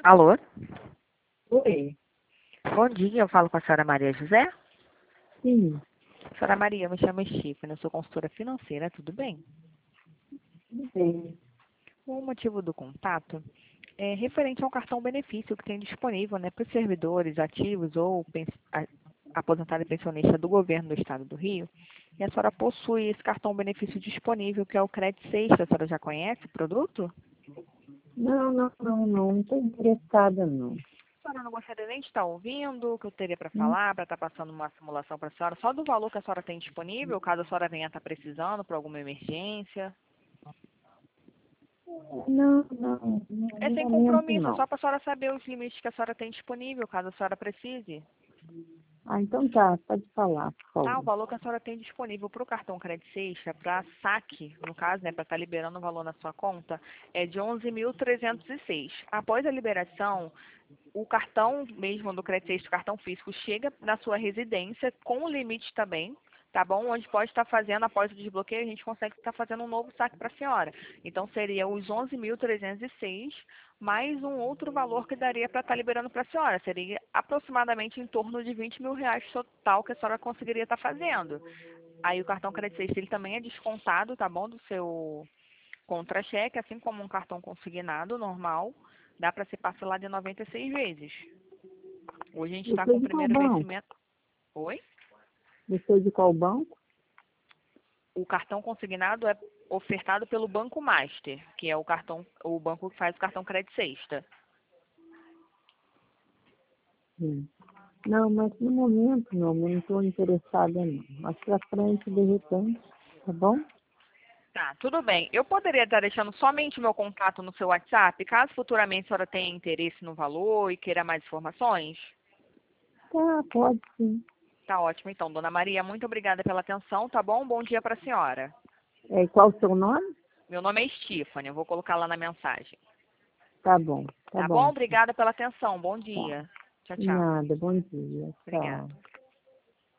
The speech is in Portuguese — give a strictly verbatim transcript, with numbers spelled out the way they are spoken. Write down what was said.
Alô? Oi, Bom dia, eu falo com a senhora Maria José. sim, Senhora Maria, me chamo Stephanie, eu sou consultora financeira, tudo bem? tudo bem. O motivo do contato é referente ao cartão benefício que tem disponível, né, para os servidores ativos ou pens- a- aposentado e pensionista do governo do estado do Rio. E a senhora possui esse cartão benefício disponível, que é o Crédito Sexta. A senhora já conhece o produto? Não, não, não, não, não estou interessada, não. A senhora não gostaria nem de estar ouvindo o que eu teria para Hum, falar, para estar passando uma simulação para a senhora, só do valor que a senhora tem disponível, caso a senhora venha estar precisando por alguma emergência. Não, não, no É sem momento compromisso, é não. só para a senhora saber os limites que a senhora tem disponível, caso a senhora precise. Ah, então tá, pode falar, por Tá, o favor. valor que a senhora tem disponível para o cartão Crédito Sexta, para saque, no caso, né, para estar liberando o valor na sua conta, é de onze mil trezentos e seis. Após a liberação, o cartão mesmo do Crédito Sexta, o cartão físico, chega na sua residência com o limite também, tá bom? Onde pode estar fazendo, após o desbloqueio, a gente consegue estar fazendo um novo saque para a senhora. Então, seria os onze mil trezentos e seis mais um outro valor que daria para estar liberando para a senhora. Seria aproximadamente em torno de vinte mil reais total que a senhora conseguiria estar fazendo. Aí o cartão Crédito Sexta, ele também é descontado, tá bom? Do seu contra-cheque, assim como um cartão consignado normal. Dá para ser parcelado em noventa e seis vezes. Hoje a gente está Você é com o de qual primeiro banco? vencimento. Oi? Você é de qual banco? O cartão consignado é ofertado pelo Banco Master, que é o cartão, o banco que faz o cartão Crédito Sexta. Sim. Não, mas no momento não, eu não estou interessada não. Mais pra frente, de repente, tá bom? Tá, tudo bem. Eu poderia estar deixando somente o meu contato no seu WhatsApp, caso futuramente a senhora tenha interesse no valor e queira mais informações? Tá, pode sim. Tá ótimo, então. Dona Maria, muito obrigada pela atenção, tá bom? Bom dia para a senhora. É, qual o seu nome? Meu nome é Stephanie, eu vou colocar lá na mensagem. Tá bom, tá Tá bom? bom. Obrigada pela atenção. Bom Tá. dia. Tchau, tchau. Nada, bom dia, Obrigada. tchau.